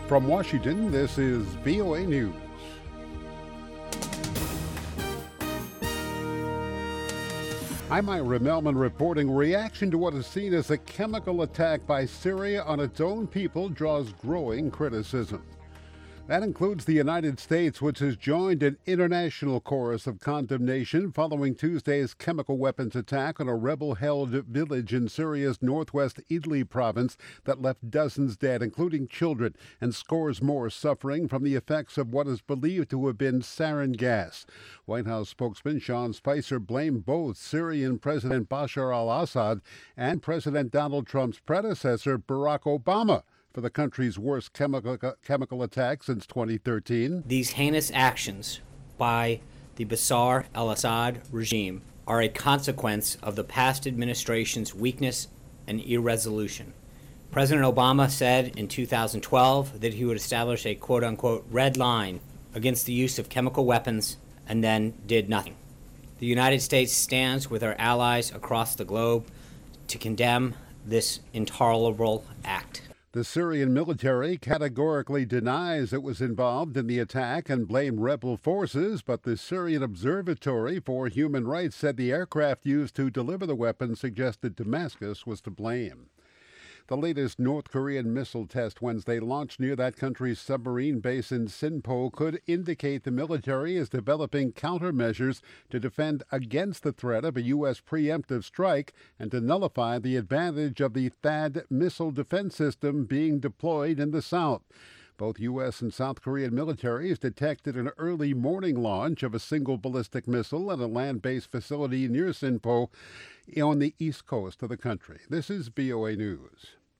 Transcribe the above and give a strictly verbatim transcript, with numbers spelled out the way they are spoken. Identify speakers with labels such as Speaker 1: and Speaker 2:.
Speaker 1: From Washington, this is V O A News. I'm Ira Melman reporting reaction to what is seen as a chemical attack by Syria on its own people draws growing criticism. That includes the United States, which has joined an international chorus of condemnation following Tuesday's chemical weapons attack on a rebel-held village in Syria's northwest Idlib province that left dozens dead, including children, and scores more suffering from the effects of what is believed to have been sarin gas. White House spokesman Sean Spicer blamed both Syrian President Bashar al-Assad and President Donald Trump's predecessor, Barack Obama, for the country's worst chemical chemical attack since twenty thirteen.
Speaker 2: These heinous actions by the Bashar al-Assad regime are a consequence of the past administration's weakness and irresolution. President Obama said in two thousand twelve that he would establish a quote-unquote red line against the use of chemical weapons and then did nothing. The United States stands with our allies across the globe to condemn this intolerable act.
Speaker 1: The Syrian military categorically denies it was involved in the attack and blamed rebel forces, but the Syrian Observatory for Human Rights said the aircraft used to deliver the weapons suggested Damascus was to blame. The latest North Korean missile test Wednesday launched near that country's submarine base in Sinpo could indicate the military is developing countermeasures to defend against the threat of a U S preemptive strike and to nullify the advantage of the THAAD missile defense system being deployed in the south. Both U S and South Korean militaries detected an early morning launch of a single ballistic missile at a land-based facility near Sinpo on the east coast of the country. This is V O A News.